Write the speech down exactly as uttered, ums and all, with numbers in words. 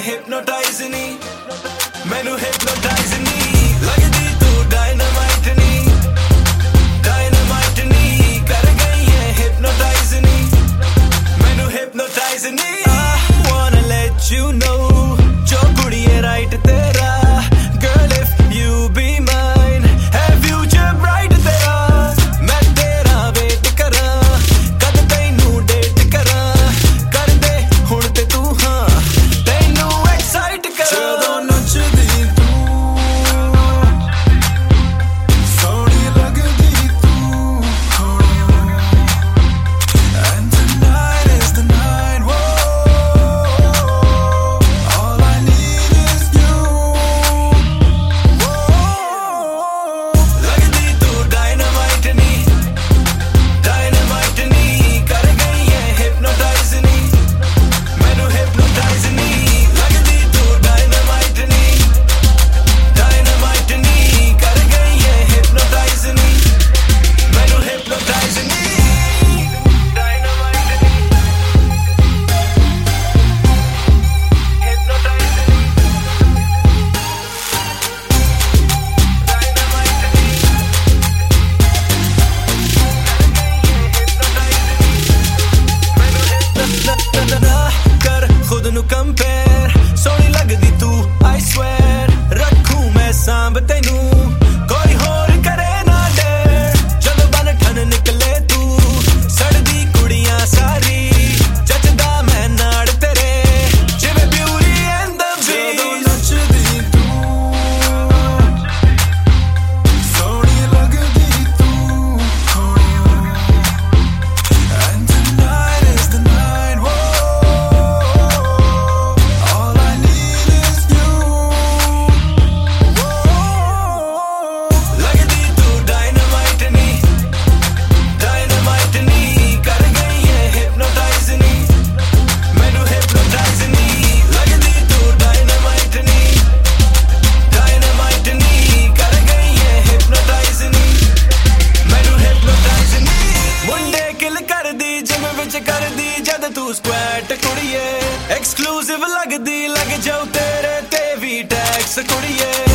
hypnotize नी मैनू hypnotize नी लगदी तू dynamite नी dynamite नी कर गई है hypnotize नी मैनू hypnotize knee I wanna let you know जो कुड़िए right तेरा girl if you be mine है future bright तेरा मैं तेरा wait करा कद तैनू date करा कर दे हुण ते तू हाँ तैनू excite करा ਜਦੋਂ ਨੱਚਦੀ ਤੂੰ ਸੋਹਣੀ ਲੱਗਦੀ ਤੂੰ and tonight is the night whoa all I need is you whoa लगदी तू dynamite नी dynamite नी कर गई है hypnotize नी मैनू hypnotize नी लगदी तू dynamite नी dynamite नी कर गई है hypnotize नी मैनू hypnotize नी dynamite नी कर खुद नू कंपेयर सोहनी लगदी तू आई स्वेयर रखूं मैं सांभ तैनू कोई होर करे ना डेर जदों बन ठन निकले तू सड़दी कुड़ियां सारी जचदा मैं नाड़ तेरे जिवें ब्यूटी एंड द ਜਦੋਂ बीस्ट ਨੱਚਦੀ ਤੂੰ ਸੋਹਣੀ ਲੱਗਦੀ ਤੂੰ and tonight is the night whoa all I need is you whoa लगदी तू dynamite नी dynamite नी कर गई है hypnotize नी मैनू hypnotize नी लगदी तू dynamite नी dynamite नी कर गई है hypnotize नी मैनू hypnotize नी मुंडे किल करदी जिम विच करदी जद तू squat कुड़िए exclusive लगदी लग जाऊ तेरे ते भी टैक्स कुड़िए